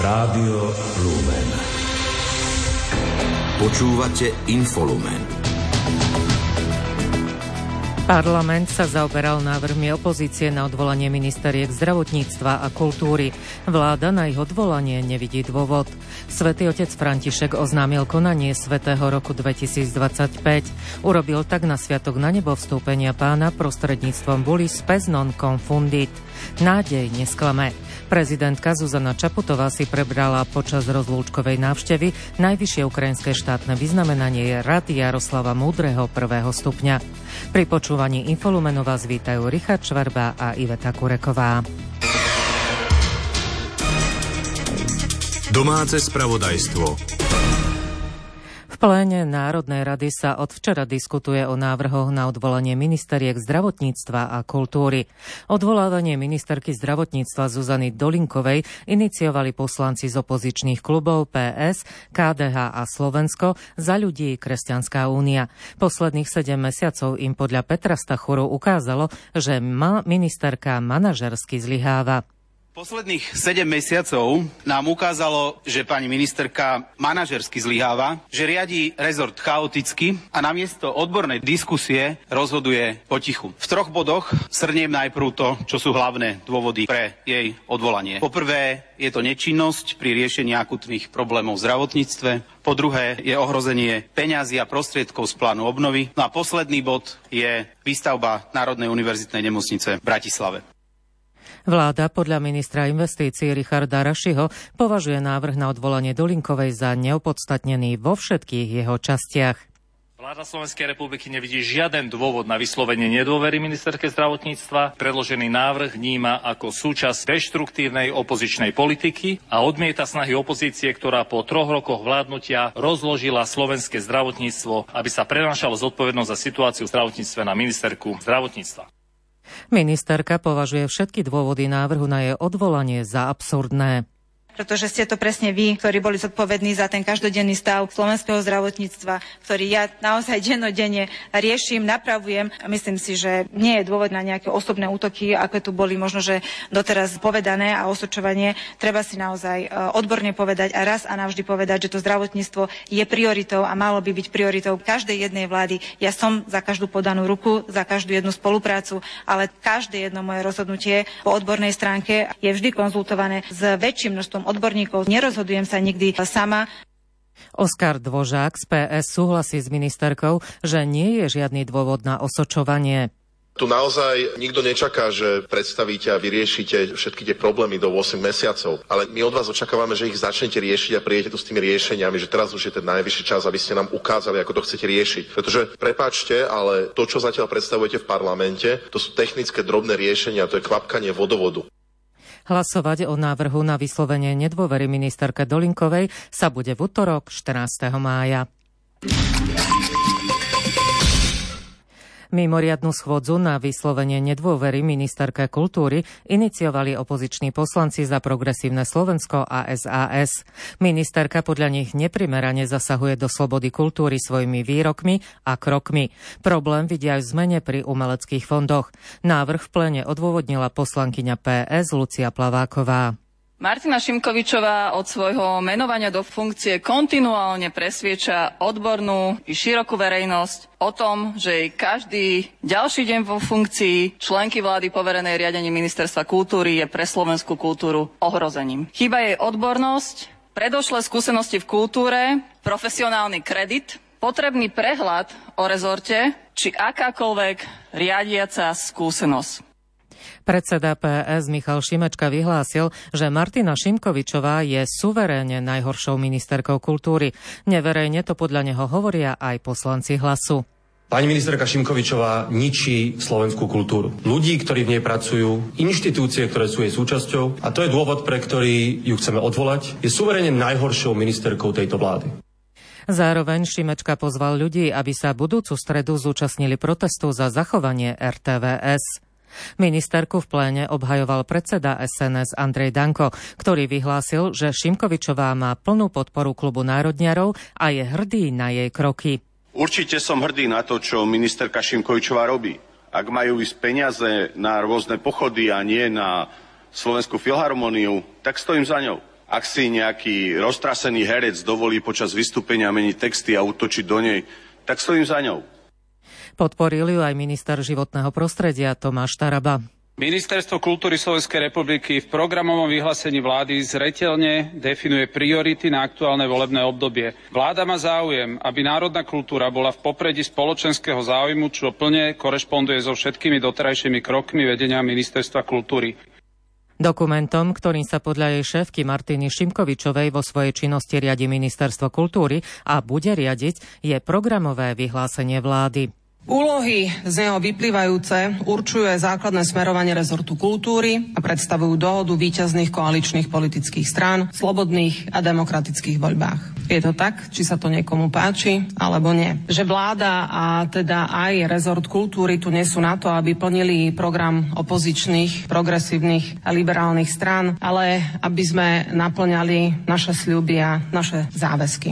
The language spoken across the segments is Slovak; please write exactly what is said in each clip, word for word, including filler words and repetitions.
Rádio Lumen. Počúvate Infolumen. Parlament sa zaoberal návrhmi opozície na odvolanie ministeriek zdravotníctva a kultúry. Vláda na ich odvolanie nevidí dôvod. Svätý otec František oznámil konanie svätého roku dvetisícdvadsaťpäť. Urobil tak na sviatok na nebo vstúpenia Pána prostredníctvom buly Spes non confundit. Nádej nesklame. Prezidentka Zuzana Čaputová si prebrala počas rozlúčkovej návštevy najvyššie ukrajinské štátne vyznamenanie Rad Jaroslava Múdreho prvého stupňa. Pri počúvaní Infolumenu vás vítajú Richard Švarba a Iveta Kureková. Domáce spravodajstvo. V pléne Národnej rady sa od včera diskutuje o návrhoch na odvolanie ministeriek zdravotníctva a kultúry. Odvolávanie ministerky zdravotníctva Zuzany Dolinkovej iniciovali poslanci z opozičných klubov pé es, ká dé há a Slovensko, Za ľudí, Kresťanská únia. Posledných sedem mesiacov im podľa Petra Stachuru ukázalo, že ma ministerka manažersky zlyháva. Posledných sedem mesiacov nám ukázalo, že pani ministerka manažersky zlyháva, že riadi rezort chaoticky a namiesto odbornej diskusie rozhoduje potichu. V troch bodoch shrniem najprv to, čo sú hlavné dôvody pre jej odvolanie. Po prvé, je to nečinnosť pri riešení akutných problémov v zdravotníctve. Po druhé, je ohrozenie peňazí a prostriedkov z plánu obnovy. No a posledný bod je výstavba Národnej univerzitnej nemocnice v Bratislave. Vláda podľa ministra investícií Richarda Rašiho považuje návrh na odvolanie Dolinkovej za neopodstatnený vo všetkých jeho častiach. Vláda Slovenskej republiky nevidí žiaden dôvod na vyslovenie nedôvery ministerke zdravotníctva. Predložený návrh vníma ako súčasť deštruktívnej opozičnej politiky a odmieta snahy opozície, ktorá po troch rokoch vládnutia rozložila slovenské zdravotníctvo, aby sa prenášalo zodpovednosť za situáciu v zdravotníctve na ministerku zdravotníctva. Ministerka považuje všetky dôvody návrhu na jej odvolanie za absurdné. Pretože ste to presne vy, ktorí boli zodpovední za ten každodenný stav slovenského zdravotníctva, ktorý ja naozaj dennodenne riešim, napravujem. A myslím si, že nie je dôvod na nejaké osobné útoky, ako tu boli možno, že doteraz povedané a osočovanie. Treba si naozaj odborne povedať a raz a navždy povedať, že to zdravotníctvo je prioritou a malo by byť prioritou každej jednej vlády. Ja som za každú podanú ruku, za každú jednu spoluprácu, ale každé jedno moje rozhodnutie po odbornej stránke je vždy konzultované s väčším množstvom odborníkov. Nerozhodujem sa nikdy sama. Oskar Dvožák z pé es súhlasí s ministerkou, že nie je žiadny dôvod na osočovanie. Tu naozaj nikto nečaká, že predstavíte a vyriešite všetky tie problémy do osem mesiacov, ale my od vás očakávame, že ich začnete riešiť a prídete tu s tými riešeniami, že teraz už je ten najvyšší čas, aby ste nám ukázali, ako to chcete riešiť. Pretože prepáčte, ale to, čo zatiaľ predstavujete v parlamente, to sú technické drobné riešenia, to je kvapkanie vodovodu. Hlasovať o návrhu na vyslovenie nedôvery ministerke Dolinkovej sa bude v utorok štrnásteho mája. Mimoriadnu schôdzu na vyslovenie nedôvery ministerke kultúry iniciovali opoziční poslanci za Progresívne Slovensko a es a es. Ministerka podľa nich neprimerane zasahuje do slobody kultúry svojimi výrokmi a krokmi. Problém vidia aj v zmene pri umeleckých fondoch. Návrh v pléne odôvodnila poslankyňa pé es Lucia Plaváková. Martina Šimkovičová od svojho menovania do funkcie kontinuálne presviedča odbornú i širokú verejnosť o tom, že jej každý ďalší deň vo funkcii členky vlády poverenej riadením Ministerstva kultúry je pre slovenskú kultúru ohrozením. Chýba jej odbornosť, predošlé skúsenosti v kultúre, profesionálny kredit, potrebný prehľad o rezorte či akákoľvek riadiaca skúsenosť. Predseda pé es Michal Šimečka vyhlásil, že Martina Šimkovičová je suverénne najhoršou ministerkou kultúry. Neverejne to podľa neho hovoria aj poslanci Hlasu. Pani ministerka Šimkovičová ničí slovenskú kultúru. Ľudí, ktorí v nej pracujú, inštitúcie, ktoré sú jej súčasťou, a to je dôvod, pre ktorý ju chceme odvolať, je suverénne najhoršou ministerkou tejto vlády. Zároveň Šimečka pozval ľudí, aby sa budúcu stredu zúčastnili protestu za zachovanie er té vé es. Ministerku v pléne obhajoval predseda es en es Andrej Danko, ktorý vyhlásil, že Šimkovičová má plnú podporu klubu národňarov a je hrdý na jej kroky. Určite som hrdý na to, čo ministerka Šimkovičová robí. Ak majú ísť peniaze na rôzne pochody a nie na Slovenskú filharmoniu, tak stojím za ňou. Ak si nejaký roztrasený herec dovolí počas vystúpenia meniť texty a útočiť do nej, tak stojím za ňou. Podporil ju aj minister životného prostredia Tomáš Taraba. Ministerstvo kultúry Slovenskej republiky v programovom vyhlásení vlády zreteľne definuje priority na aktuálne volebné obdobie. Vláda má záujem, aby národná kultúra bola v popredí spoločenského záujmu, čo plne korešponduje so všetkými doterajšími krokmi vedenia Ministerstva kultúry. Dokumentom, ktorým sa podľa jej šéfky Martiny Šimkovičovej vo svojej činnosti riadi Ministerstvo kultúry a bude riadiť, je programové vyhlásenie vlády. Úlohy z neho vyplývajúce určuje základné smerovanie rezortu kultúry a predstavujú dohodu víťazných koaličných politických strán v slobodných a demokratických voľbách. Je to tak, či sa to niekomu páči, alebo nie. Že vláda a teda aj rezort kultúry tu nie sú na to, aby plnili program opozičných, progresívnych a liberálnych strán, ale aby sme naplňali naše sľuby a naše záväzky.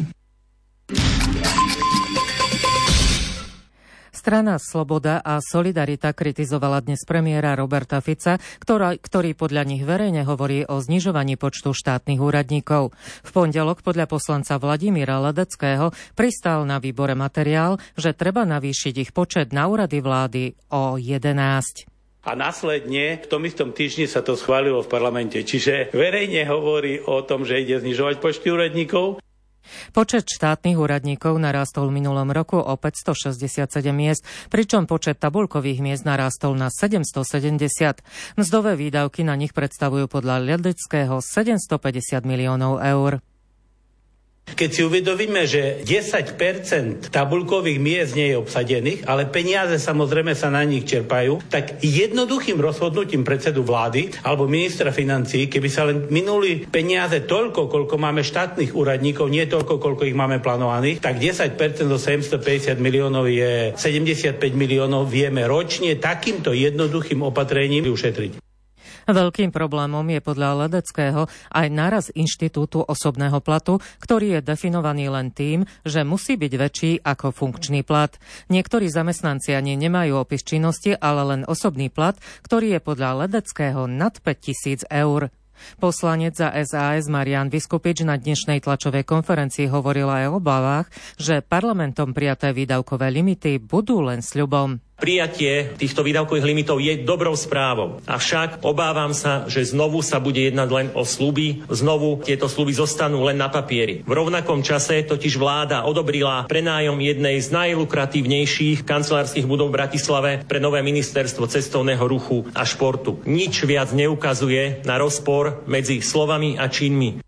Strana Sloboda a Solidarita kritizovala dnes premiéra Roberta Fica, ktorá, ktorý podľa nich verejne hovorí o znižovaní počtu štátnych úradníkov. V pondelok podľa poslanca Vladimíra Ledeckého pristal na výbore materiál, že treba navýšiť ich počet na úrady vlády o jedenásť. A následne v tom istom týždni sa to schválilo v parlamente. Čiže verejne hovorí o tom, že ide znižovať počty úradníkov. Počet štátnych úradníkov narástol v minulom roku o päťstošesťdesiatsedem miest, pričom počet tabuľkových miest narástol na sedemstosedemdesiat. Mzdové výdavky na nich predstavujú podľa Ledeckého sedemstopäťdesiat miliónov eur. Keď si uvedomíme, že desať percent tabuľkových miest nie je obsadených, ale peniaze samozrejme sa na nich čerpajú, tak jednoduchým rozhodnutím predsedu vlády alebo ministra financií, keby sa len minuli peniaze toľko, koľko máme štátnych úradníkov, nie toľko, koľko ich máme plánovaných, tak desať percent zo sedemstopäťdesiat miliónov je sedemdesiatpäť miliónov, vieme ročne takýmto jednoduchým opatrením ušetriť. Veľkým problémom je podľa Ledeckého aj náraz inštitútu osobného platu, ktorý je definovaný len tým, že musí byť väčší ako funkčný plat. Niektorí zamestnanci ani nemajú opis činnosti, ale len osobný plat, ktorý je podľa Ledeckého nad päťtisíc eur. Poslanec za es a es Marián Viskupič na dnešnej tlačovej konferencii hovoril aj o obavách, že parlamentom prijaté výdavkové limity budú len sľubom. Prijatie týchto výdavkových limitov je dobrou správou. Avšak obávam sa, že znovu sa bude jednať len o sľuby. Znovu tieto sľuby zostanú len na papieri. V rovnakom čase totiž vláda odobrila prenájom jednej z najlukratívnejších kancelárskych budov v Bratislave pre nové ministerstvo cestovného ruchu a športu. Nič viac neukazuje na rozpor medzi slovami a činmi.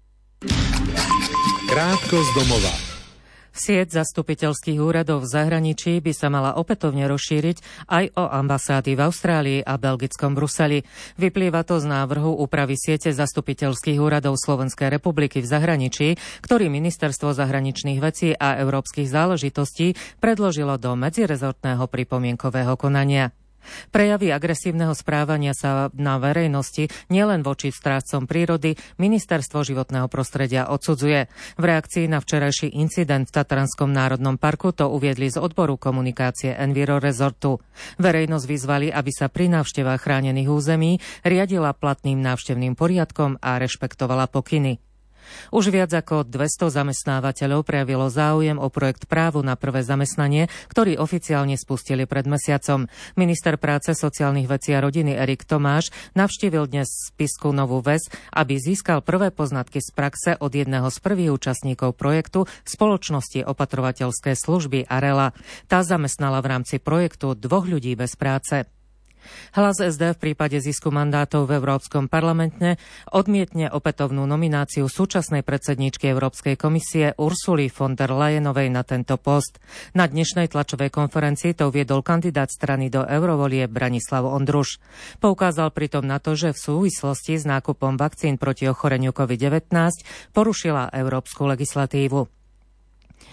Krátko z domova. Sieť zastupiteľských úradov v zahraničí by sa mala opätovne rozšíriť aj o ambasády v Austrálii a belgickom Bruseli. Vyplýva to z návrhu úpravy siete zastupiteľských úradov Slovenskej republiky v zahraničí, ktorý Ministerstvo zahraničných vecí a európskych záležitostí predložilo do medzirezortného pripomienkového konania. Prejavy agresívneho správania sa na verejnosti nielen voči strážcom prírody Ministerstvo životného prostredia odsudzuje. V reakcii na včerajší incident v Tatranskom národnom parku to uviedli z odboru komunikácie Enviro Resortu. Verejnosť vyzvali, aby sa pri návštevách chránených území riadila platným návštevným poriadkom a rešpektovala pokyny. Už viac ako dvesto zamestnávateľov prejavilo záujem o projekt Právo na prvé zamestnanie, ktorý oficiálne spustili pred mesiacom. Minister práce, sociálnych vecí a rodiny Erik Tomáš navštívil dnes spisku Novú Ves, aby získal prvé poznatky z praxe od jedného z prvých účastníkov projektu spoločnosti opatrovateľské služby Arela. Tá zamestnala v rámci projektu dvoch ľudí bez práce. Hlas es dé v prípade zisku mandátov v Európskom parlamente odmietne opätovnú nomináciu súčasnej predsedníčky Európskej komisie Ursuly von der Leyenovej na tento post. Na dnešnej tlačovej konferencii to uviedol kandidát strany do eurovolie Branislav Ondruš. Poukázal pritom na to, že v súvislosti s nákupom vakcín proti ochoreniu covid devätnásť porušila európsku legislatívu.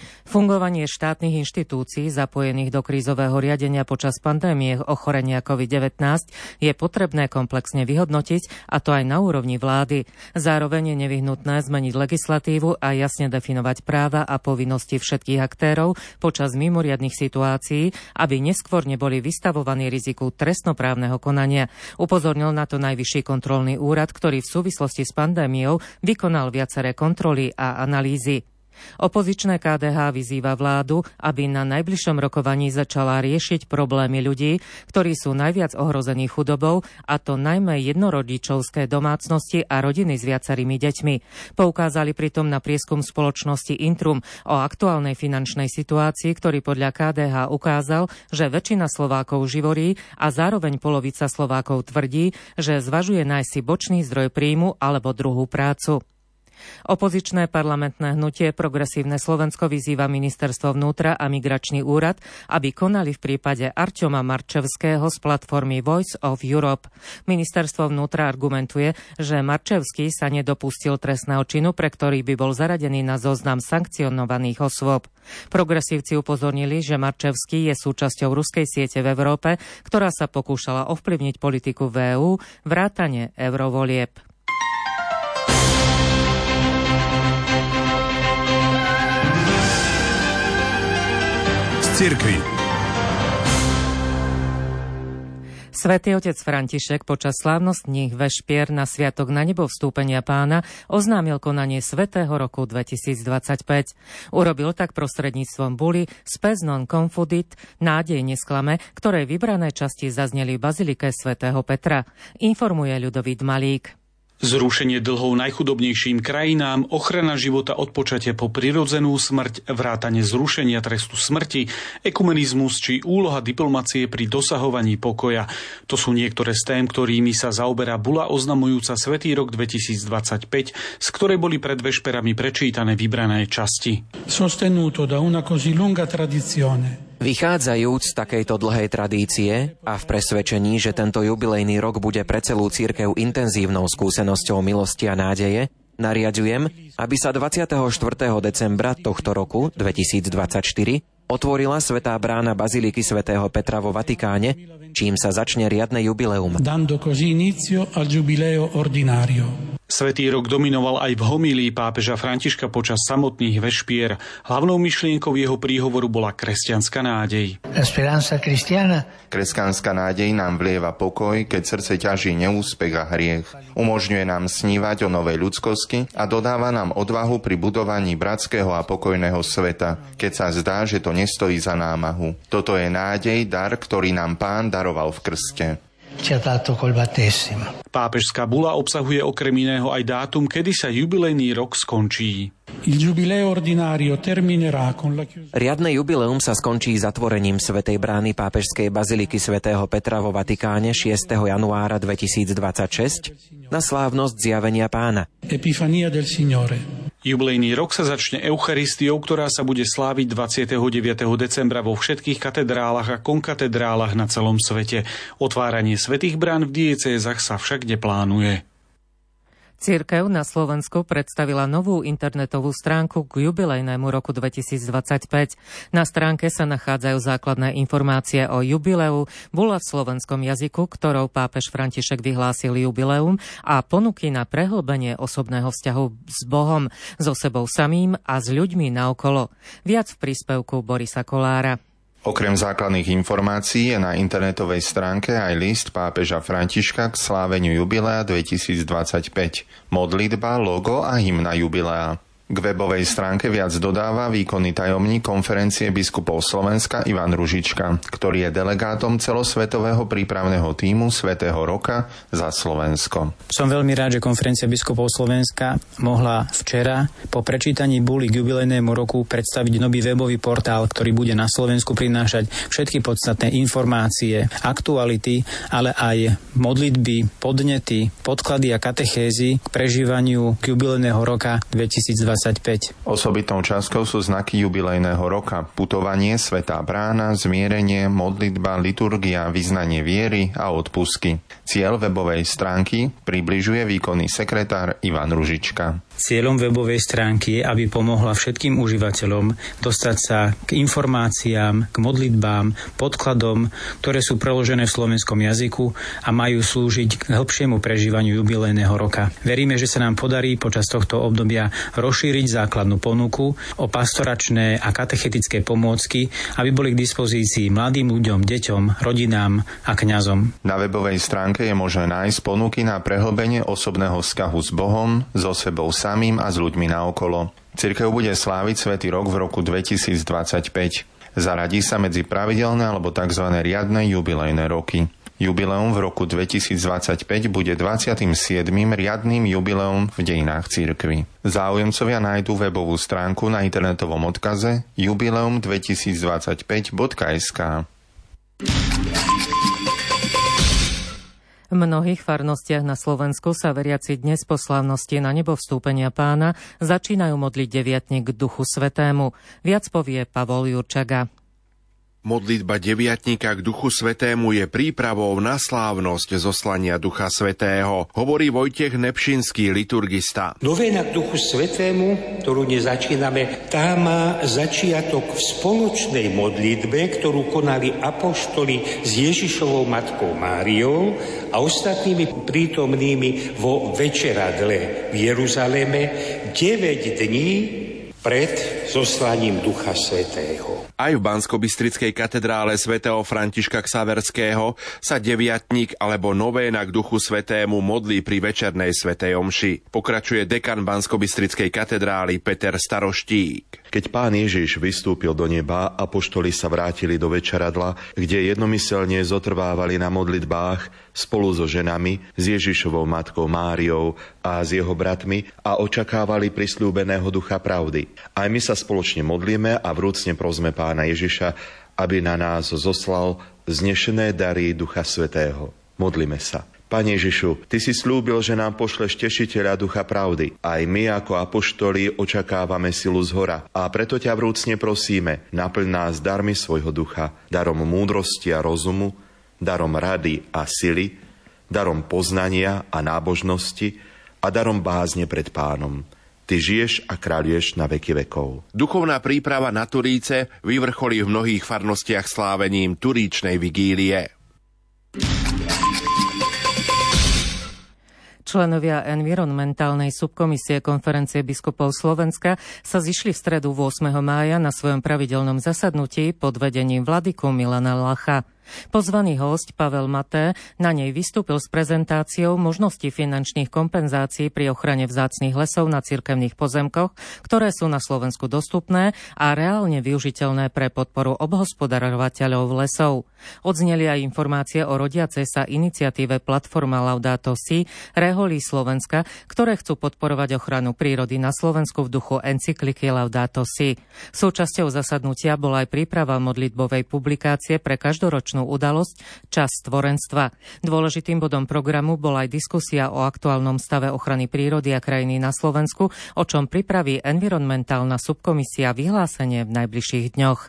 Fungovanie štátnych inštitúcií zapojených do krízového riadenia počas pandémie ochorenia covid devätnásť je potrebné komplexne vyhodnotiť, a to aj na úrovni vlády. Zároveň je nevyhnutné zmeniť legislatívu a jasne definovať práva a povinnosti všetkých aktérov počas mimoriadnych situácií, aby neskôr neboli vystavovaní riziku trestnoprávneho konania. Upozornil na to Najvyšší kontrolný úrad, ktorý v súvislosti s pandémiou vykonal viaceré kontroly a analýzy. Opozičné ká dé há vyzýva vládu, aby na najbližšom rokovaní začala riešiť problémy ľudí, ktorí sú najviac ohrození chudobou, a to najmä jednorodičovské domácnosti a rodiny s viacerými deťmi. Poukázali pritom na prieskum spoločnosti Intrum o aktuálnej finančnej situácii, ktorý podľa ká dé há ukázal, že väčšina Slovákov živorí a zároveň polovica Slovákov tvrdí, že zvažuje nájsť si bočný zdroj príjmu alebo druhú prácu. Opozičné parlamentné hnutie Progresívne Slovensko vyzýva Ministerstvo vnútra a Migračný úrad, aby konali v prípade Arťoma Marčevského z platformy Voice of Europe. Ministerstvo vnútra argumentuje, že Marčevský sa nedopustil trestného činu, pre ktorý by bol zaradený na zoznam sankcionovaných osôb. Progresívci upozornili, že Marčevský je súčasťou ruskej siete v Európe, ktorá sa pokúšala ovplyvniť politiku v EÚ vrátane eurovolieb. Cirkvi. Svätý otec František počas slávnostných vešpier na sviatok na nebo vstúpenia Pána oznámil konanie Svätého roku dvetisícdvadsaťpäť. Urobil tak prostredníctvom buly Spes non confudit, nádej nesklame, ktorej vybrané časti zazneli v bazilike svätého Petra. Informuje Ľudovít Malík. Zrušenie dlhov najchudobnejším krajinám, ochrana života od počatia po prirodzenú smrť, vrátane zrušenia trestu smrti, ekumenizmus či úloha diplomacie pri dosahovaní pokoja. To sú niektoré z tém, ktorými sa zaoberá bula oznamujúca Svätý rok dvetisícdvadsaťpäť, z ktorej boli pred vešperami prečítané vybrané časti. Sostenuto da una così lunga tradizione. Vychádzajúc z takejto dlhej tradície a v presvedčení, že tento jubilejný rok bude pre celú cirkev intenzívnou skúsenosťou milosti a nádeje, nariadujem, aby sa dvadsiateho štvrtého decembra tohto roku dvetisícdvadsaťštyri otvorila svätá brána baziliky svätého Petra vo Vatikáne, čím sa začne riadne jubileum. Dando così inizio al giubileo ordinario. Svätý rok dominoval aj v homílii pápeža Františka počas samotných vešpier. Hlavnou myšlienkou jeho príhovoru bola kresťanská nádej. Kresťanská nádej nám vlieva pokoj, keď srdce ťaží neúspech a hriech. Umožňuje nám snívať o novej ľudskosti a dodáva nám odvahu pri budovaní bratského a pokojného sveta, keď sa zdá, že to nestojí za námahu. Toto je nádej, dar, ktorý nám Pán daroval v krste. Pápežská bula obsahuje okrem iného aj dátum, kedy sa jubilejný rok skončí. Riadne jubileum sa skončí zatvorením svätej brány pápežskej baziliky svätého Petra vo Vatikáne šiesteho januára dvetisícdvadsaťšesť na slávnosť zjavenia Pána. Jubilejný rok sa začne Eucharistiou, ktorá sa bude sláviť dvadsiateho deviateho decembra vo všetkých katedrálach a konkatedrálach na celom svete. Otváranie svätých brán v diecézach sa však neplánuje. Cirkev na Slovensku predstavila novú internetovú stránku k jubilejnému roku dvetisícdvadsaťpäť. Na stránke sa nachádzajú základné informácie o jubileu, bula v slovenskom jazyku, ktorou pápež František vyhlásil jubileum, a ponuky na prehlbenie osobného vzťahu s Bohom, so sebou samým a s ľuďmi naokolo. Viac v príspevku Borisa Kolára. Okrem základných informácií je na internetovej stránke aj list pápeža Františka k sláveniu jubilea dvetisícdvadsaťpäť, modlitba, logo a hymna jubilea. K webovej stránke viac dodáva výkonný tajomník konferencie biskupov Slovenska Ivan Ružička, ktorý je delegátom celosvetového prípravného tímu Svätého roka za Slovensko. Som veľmi rád, že konferencia biskupov Slovenska mohla včera po prečítaní buly k jubilejnému roku predstaviť nový webový portál, ktorý bude na Slovensku prinášať všetky podstatné informácie, aktuality, ale aj modlitby, podnety, podklady a katechézy k prežívaniu k jubilejného roka dvetisícdvadsaťpäť. dvetisícdvadsaťpäť. Osobitnou časťou sú znaky jubilejného roka, putovanie, svätá brána, zmierenie, modlitba, liturgia, vyznanie viery a odpustky. Cieľ webovej stránky približuje výkonný sekretár Ivan Ružička. Cieľom webovej stránky je, aby pomohla všetkým užívateľom dostať sa k informáciám, k modlitbám, podkladom, ktoré sú preložené v slovenskom jazyku a majú slúžiť k hĺbšiemu prežívaniu jubilejného roka. Veríme, že sa nám podarí počas tohto obdobia rozšíriť základnú ponuku o pastoračné a katechetické pomôcky, aby boli k dispozícii mladým ľuďom, deťom, rodinám a kňazom. Na webovej stránke je možné nájsť ponuky na prehlbenie osobného vzťahu s Bohom, so sebou samým a s ľuďmi naokolo. Cirkev bude sláviť Svätý rok v roku dvetisícdvadsaťpäť. Zaradí sa medzi pravidelné alebo tzv. Riadne jubilejné roky. Jubileum v roku dvetisícdvadsaťpäť bude dvadsiatym siedmym riadnym jubileum v dejinách cirkvi. Záujemcovia nájdú webovú stránku na internetovom odkaze jubileum dvetisícdvadsaťpäť bodka es ká. V mnohých farnostiach na Slovensku sa veriaci dnes po slávnosti na nebo vstúpenia Pána začínajú modliť deviatnik k Duchu Svätému. Viac povie Pavol Jurčaga. Modlitba deviatnika k Duchu Svätému je prípravou na slávnosť zoslania Ducha Svätého, hovorí Vojtech Nepšinský, liturgista. Novéna k Duchu Svätému, ktorú dnes začíname, tá má začiatok v spoločnej modlitbe, ktorú konali apoštoli s Ježišovou matkou Máriou a ostatnými prítomnými vo večeradle v Jeruzaleme deväť dní pred zoslaním Ducha Svätého. Aj v Banskobystrickej katedrále svätého Františka Xaverského sa deviatnik alebo novéna k Duchu Svätému modlí pri večernej svätej omši. Pokračuje dekan Banskobystrickej katedrály Peter Staroštík. Keď Pán Ježiš vystúpil do neba, apoštoli sa vrátili do večeradla, kde jednomyselne zotrvávali na modlitbách spolu so ženami, s Ježišovou matkou Máriou a s jeho bratmi a očakávali prisľúbeného Ducha pravdy. Aj my sa spoločne modlíme a vrúcne prosme Pána Ježiša, aby na nás zoslal vznešené dary Ducha Svätého. Modlíme sa. Pane Ježišu, Ty si slúbil, že nám pošleš tešiteľa Ducha pravdy. Aj my ako apoštoli očakávame silu zhora a preto ťa vrúcne prosíme, naplň nás darmi svojho ducha, darom múdrosti a rozumu, darom rady a sily, darom poznania a nábožnosti a darom bázne pred Pánom. Ty žiješ a kráľuješ na veky vekov. Duchovná príprava na Turíce vyvrcholí v mnohých farnostiach slávením Turíčnej vigílie. Členovia environmentálnej subkomisie Konferencie biskupov Slovenska sa zišli v stredu ôsmeho mája na svojom pravidelnom zasadnutí pod vedením vladyku Milana Lacha. Pozvaný hosť Pavel Maté na nej vystúpil s prezentáciou možností finančných kompenzácií pri ochrane vzácnych lesov na cirkevných pozemkoch, ktoré sú na Slovensku dostupné a reálne využiteľné pre podporu obhospodarovateľov lesov. Odzneli aj informácie o rodiacej sa iniciatíve Platforma Laudato Si Reholí Slovenska, ktoré chcú podporovať ochranu prírody na Slovensku v duchu encykliky Laudato Si. Súčasťou zasadnutia bola aj príprava modlitbovej publikácie pre každoročnú udalosť Čas stvorenstva. Dôležitým bodom programu bola aj diskusia o aktuálnom stave ochrany prírody a krajiny na Slovensku, o čom pripraví environmentálna subkomisia vyhlásenie v najbližších dňoch.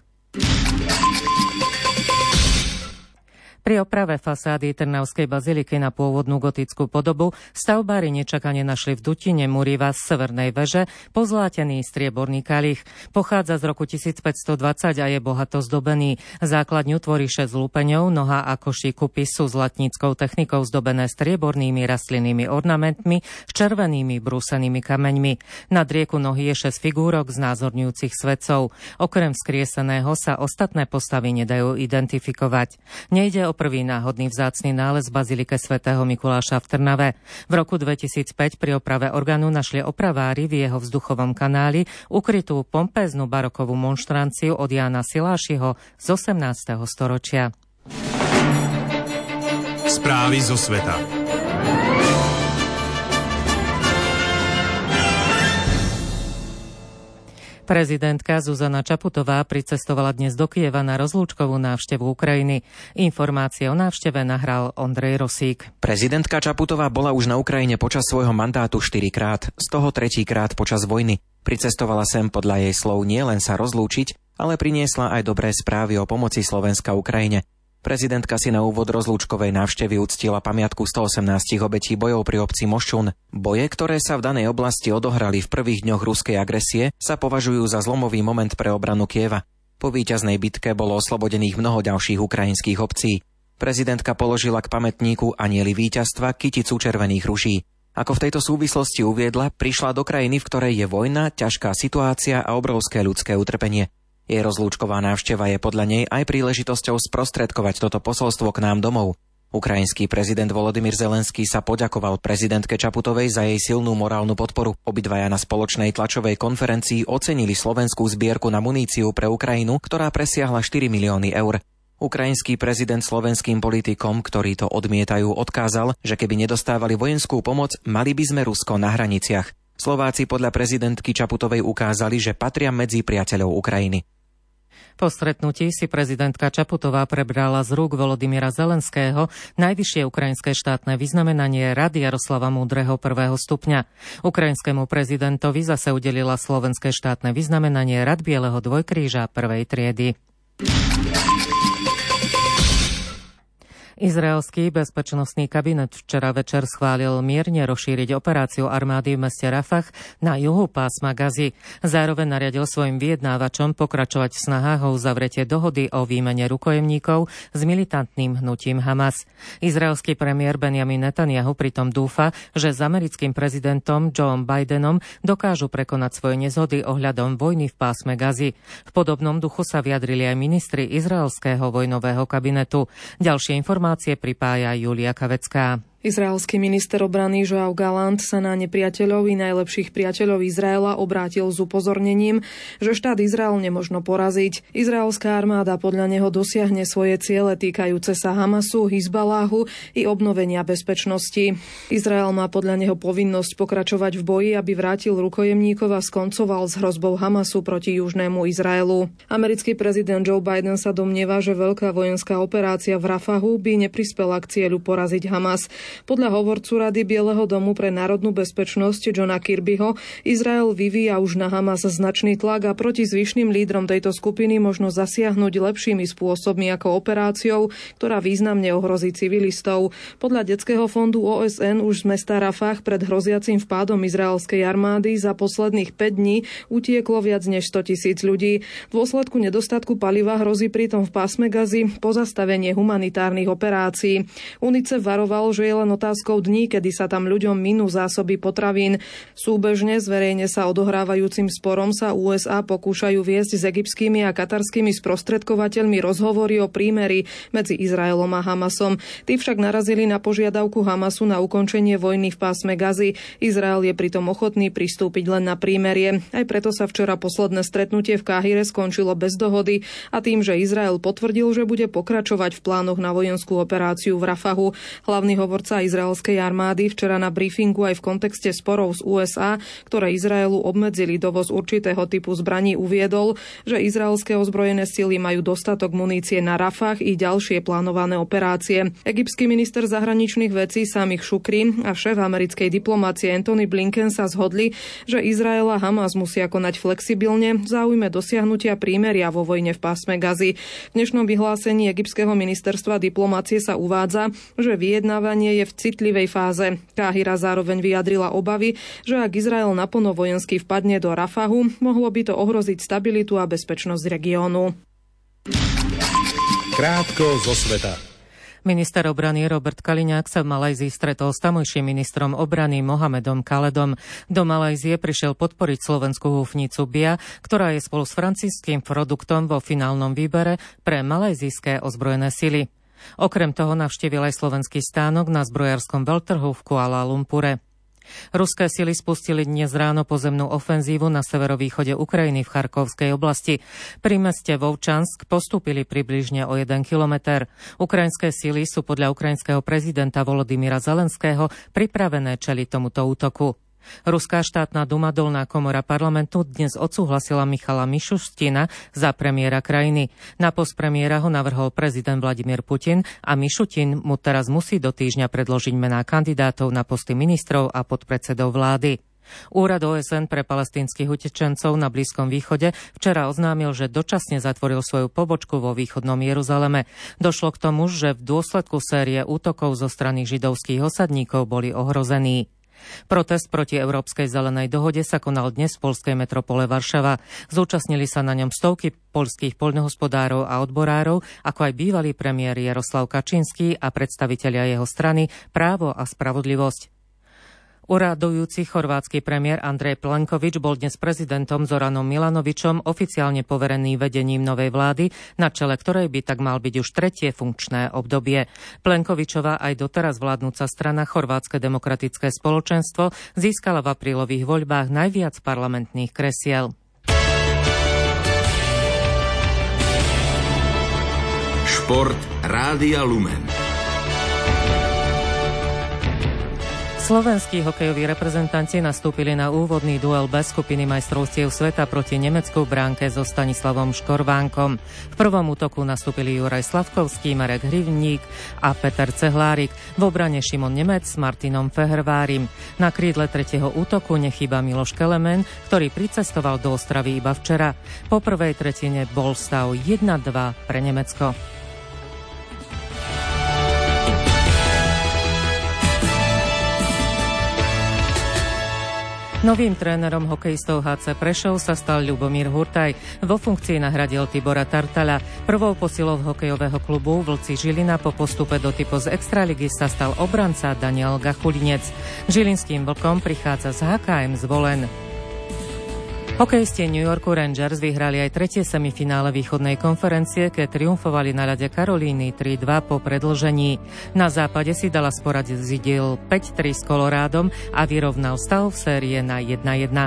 Pri oprave fasády Trnavskej baziliky na pôvodnú gotickú podobu stavbári nečakane našli v dutine Muriva z severnej veže pozlátený strieborný kalich. Pochádza z roku tisícpäťstodvadsať a je bohato zdobený. Základňu tvorí šesť lúpeňov, noha a koší kupy sú zlatníckou technikou zdobené striebornými rastlinnými ornamentmi s červenými brúsenými kameňmi. Nad rieku nohy je šesť figúrok znázorňujúcich svetcov. Okrem skrieseného sa ostatné postavy nedajú identifikovať. Nejde o prvý náhodný vzácny nález v bazilike svätého Mikuláša v Trnave. V roku dvetisícpäť pri oprave orgánu našli opravári v jeho vzduchovom kanáli ukrytú pompéznu barokovú monštranciu od Jána Silášiho z osemnásteho storočia. Správy zo sveta. Prezidentka Zuzana Čaputová pricestovala dnes do Kyjeva na rozlúčkovú návštevu Ukrajiny. Informácie o návšteve nahral Ondrej Rosík. Prezidentka Čaputová bola už na Ukrajine počas svojho mandátu štyrikrát, z toho tretíkrát počas vojny. Pricestovala sem podľa jej slov nielen sa rozlúčiť, ale priniesla aj dobré správy o pomoci Slovenska Ukrajine. Prezidentka si na úvod rozlúčkovej návštevy uctila pamiatku stoosemnásť obetí bojov pri obci Moščun. Boje, ktoré sa v danej oblasti odohrali v prvých dňoch ruskej agresie, sa považujú za zlomový moment pre obranu Kyjeva. Po víťaznej bitke bolo oslobodených mnoho ďalších ukrajinských obcí. Prezidentka položila k pamätníku Anieli víťazstva kyticu červených ruží. Ako v tejto súvislosti uviedla, prišla do krajiny, v ktorej je vojna, ťažká situácia a obrovské ľudské utrpenie. Jej rozlúčková návšteva je podľa nej aj príležitosťou sprostredkovať toto posolstvo k nám domov. Ukrajinský prezident Volodymyr Zelenský sa poďakoval prezidentke Čaputovej za jej silnú morálnu podporu. Obidvaja na spoločnej tlačovej konferencii ocenili slovenskú zbierku na muníciu pre Ukrajinu, ktorá presiahla štyri milióny eur. Ukrajinský prezident slovenským politikom, ktorí to odmietajú, odkázal, že keby nedostávali vojenskú pomoc, mali by sme Rusko na hraniciach. Slováci podľa prezidentky Čaputovej ukázali, že patria medzi priateľov Ukrajiny. Po stretnutí si prezidentka Čaputová prebrala z rúk Volodymyra Zelenského najvyššie ukrajinské štátne vyznamenanie Rad Jaroslava Múdreho prvého stupňa. Ukrajinskému prezidentovi zase udelila slovenské štátne vyznamenanie Rad Bieleho dvojkríža prvej triedy. Izraelský bezpečnostný kabinet včera večer schválil mierne rozšíriť operáciu armády v meste Rafah na juhu pásma Gazy. Zároveň nariadil svojim vyjednávačom pokračovať v snahách o uzavretie dohody o výmene rukojemníkov s militantným hnutím Hamas. Izraelský premiér Benjamin Netanyahu pritom dúfa, že s americkým prezidentom Joe Bidenom dokážu prekonať svoje nezhody ohľadom vojny v pásme Gazy. V podobnom duchu sa vyjadrili aj ministri izraelského vojnového kabinetu. Ďalšie informácie Informácie pripája Julia Kavecká. Izraelský minister obrany Joao Gallant sa na nepriateľov i najlepších priateľov Izraela obrátil s upozornením, že štát Izrael nemožno poraziť. Izraelská armáda podľa neho dosiahne svoje ciele týkajúce sa Hamasu, Hizbaláhu i obnovenia bezpečnosti. Izrael má podľa neho povinnosť pokračovať v boji, aby vrátil rukojemníkov a skoncoval s hrozbou Hamasu proti južnému Izraelu. Americký prezident Joe Biden sa domnieva, že veľká vojenská operácia v Rafahu by neprispela k cieľu poraziť Hamas. Podľa hovorcu Rady Bieleho domu pre národnú bezpečnosť Johna Kirbyho Izrael vyvíja už na Hamas značný tlak a proti zvyšným lídrom tejto skupiny možno zasiahnuť lepšími spôsobmi ako operáciou, ktorá významne ohrozí civilistov. Podľa Detského fondu ó es en už z mesta Rafah pred hroziacim vpádom izraelskej armády za posledných päť dní utieklo viac než sto tisíc ľudí. V dôsledku nedostatku paliva hrozí pritom v pásme Gazy pozastavenie humanitárnych operácií. UNICEF varoval, že je len otázkou dní, kedy sa tam ľuďom minú zásoby potravín. Súbežne s verejne sa odohrávajúcim sporom sa ú es á pokúšajú viesť s egyptskými a katarskými sprostredkovateľmi rozhovory o prímeri medzi Izraelom a Hamasom. Tí však narazili na požiadavku Hamasu na ukončenie vojny v pásme Gazy. Izrael je pritom ochotný pristúpiť len na prímerie. Aj preto sa včera posledné stretnutie v Káhire skončilo bez dohody a tým, že Izrael potvrdil, že bude pokračovať v plánoch na vojenskú operáciu v Rafahu. Hlavný hovorca izraelskej armády včera na briefingu aj v kontexte sporov z ú es á, ktoré Izraelu obmedzili dovoz určitého typu zbraní, uviedol, že izraelské ozbrojené sily majú dostatok munície na Rafah i ďalšie plánované operácie. Egyptský minister zahraničných vecí Samih Shukri a šéf americkej diplomácie Antony Blinken sa zhodli, že Izrael a Hamas musia konať flexibilne v záujme dosiahnutia prímeria vo vojne v pásme Gazy. V dnešnom vyhlásení egyptského ministerstva diplomácie sa uvádza, že vyjednávanie je v citlivej fáze. Káhira zároveň vyjadrila obavy, že ak Izrael naplno vojensky vpadne do Rafahu, mohlo by to ohroziť stabilitu a bezpečnosť regiónu. Krátko zo sveta. Minister obrany Robert Kaliňák sa v Malajzii stretol s tamojším ministrom obrany Mohamedom Khaledom. Do Malajzie prišiel podporiť slovenskú húfnicu Bia, ktorá je spolu s francúzským produktom vo finálnom výbere pre malajzijské ozbrojené sily. Okrem toho navštívil aj slovenský stánok na zbrojárskom veľtrhu v Kuala Lumpure. Ruské sily spustili dnes ráno pozemnú ofenzívu na severovýchode Ukrajiny v Charkovskej oblasti. Pri meste Vovčansk postúpili približne o jeden kilometer. Ukrajinské sily sú podľa ukrajinského prezidenta Volodymyra Zelenského pripravené čeliť tomuto útoku. Ruská štátna duma, dolná komora parlamentu, dnes odsúhlasila Michala Mišustina za premiéra krajiny. Na post premiéra ho navrhol prezident Vladimír Putin a Mišutin mu teraz musí do týždňa predložiť mená kandidátov na posty ministrov a podpredsedov vlády. Úrad ó es en pre palestínskych utečencov na Blízkom východe včera oznámil, že dočasne zatvoril svoju pobočku vo východnom Jeruzaleme. Došlo k tomu, že v dôsledku série útokov zo strany židovských osadníkov boli ohrození. Protest proti Európskej zelenej dohode sa konal dnes v poľskej metropole Varšava. Zúčastnili sa na ňom stovky poľských poľnohospodárov a odborárov, ako aj bývalý premiér Jaroslav Kačinský a predstavitelia jeho strany Právo a spravodlivosť. Uradujúci chorvátsky premiér Andrej Plenković bol dnes prezidentom Zoranom Milanovičom oficiálne poverený vedením novej vlády, na čele ktorej by tak mal byť už tretie funkčné obdobie. Plenkovičová aj doteraz vládnúca strana Chorvátske demokratické spoločenstvo získala v aprílových voľbách najviac parlamentných kresiel. Šport Rádia Lumen. Slovenskí hokejoví reprezentanti nastúpili na úvodný duel B skupiny majstrovstiev sveta proti Nemecku v bránke so Stanislavom Škorvánkom. V prvom útoku nastúpili Juraj Slavkovský, Marek Hrivník a Peter Cehlárik. V obrane Šimon Nemec s Martinom Fehervárim. Na krídle tretieho útoku nechýba Miloš Kelemen, ktorý pricestoval do Ostravy iba včera. Po prvej tretine bol stav jedna dva pre Nemecko. Novým trénerom hokejistov há cé Prešov sa stal Ľubomír Hurtaj. Vo funkcii nahradil Tibora Tartala. Prvou posilou hokejového klubu Vlci Žilina po postupe do typu z Extraligy sa stal obranca Daniel Gachulinec. Žilinským Vlkom prichádza z há ká em Zvolen. Hokejisti New Yorku Rangers vyhrali aj tretie semifinále východnej konferencie, keď triumfovali na ľade Karolíny tri dva po predĺžení. Na západe si Dallas porazil päť tri s Colorádom a vyrovnal stav v série na jedna jedna.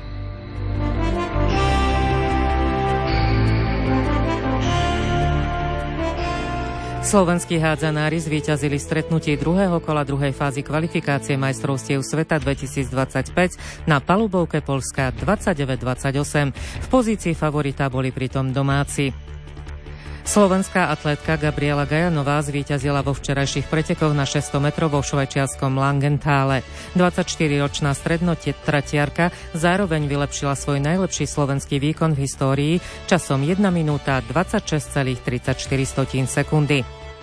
Slovenskí hádzanári zvíťazili stretnutie druhého kola druhej fázy kvalifikácie majstrovstiev sveta dvetisícdvadsaťpäť na palubovke Poľska dvadsaťdeväť dvadsaťosem. V pozícii favorita boli pritom domáci. Slovenská atlétka Gabriela Gajanová zvíťazila vo včerajších pretekoch na šesťsto metrov vo švajčiarskom Langentále. dvadsaťštyriročná strednotratiarka zároveň vylepšila svoj najlepší slovenský výkon v histórii časom jedna minúta dvadsaťšesť celá tridsaťštyri sekundy.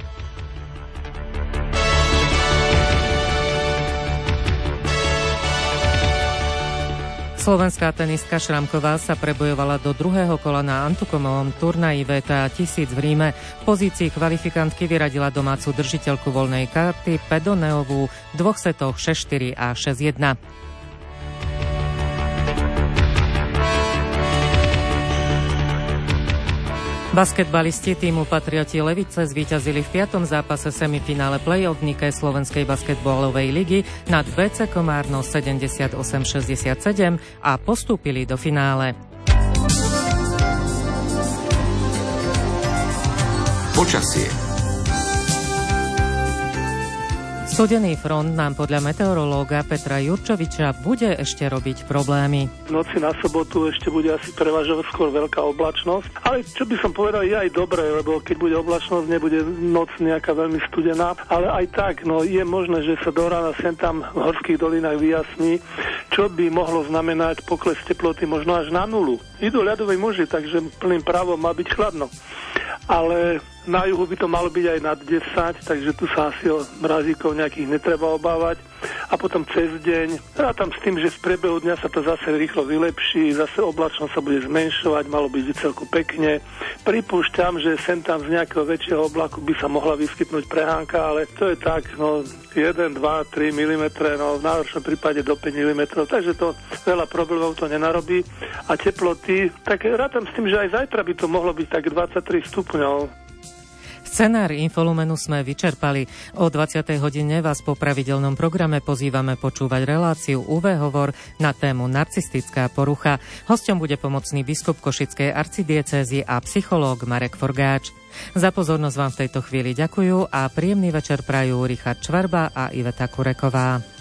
Slovenská tenistka Šramková sa prebojovala do druhého kola na Antukomovom turnaji vé té á tisíc v Ríme. V pozícii kvalifikantky vyradila domácu držiteľku voľnej karty Pedoneovú v dvoch setoch šesť štyri a šesť jedna. Basketbalisti týmu Patrioti Levice zvíťazili v piatom zápase semifinále play-off v Nike Slovenskej basketbalovej ligy nad bé cé Komárno sedemdesiatosem šesťdesiatsedem a postúpili do finále. Počasie. Studený front nám podľa meteorológa Petra Jurčoviča bude ešte robiť problémy. V noci na sobotu ešte bude asi prevažovať skôr veľká oblačnosť, ale čo by som povedal, je aj dobré, lebo keď bude oblačnosť, nebude noc nejaká veľmi studená, ale aj tak, no je možné, že sa do rána sem tam v horských dolinách vyjasní, čo by mohlo znamenať pokles teploty možno až na nulu. Idú ľadoví muži, takže plným právom má byť chladno. Ale na juhu by to malo byť aj nad desať, takže tu sa asi o mrazíkov nejakých netreba obávať. A potom cez deň, a tam s tým, že v priebehu dňa sa to zase rýchlo vylepší, zase oblačnosť sa bude zmenšovať, malo byť celku pekne. Pripúšťam, že sem tam z nejakého väčšieho oblaku by sa mohla vyskytnúť prehánka, ale to je tak, no jeden, dva, tri milimetre, no v najhoršom prípade do päť milimetrov, takže to veľa problémov to nenarobí. A teploty, tak rátam s tým, že aj zajtra by to mohlo byť tak dvadsaťtri stupňov. Scenár Infolumenu sme vyčerpali. O dvadsiatej hodine vás po pravidelnom programe pozývame počúvať reláciu ú vé Hovor na tému narcistická porucha. Hosťom bude pomocný biskup Košickej arcidiecézy a psychológ Marek Forgáč. Za pozornosť vám v tejto chvíli ďakujú a príjemný večer prajú Richard Čvarba a Iveta Kureková.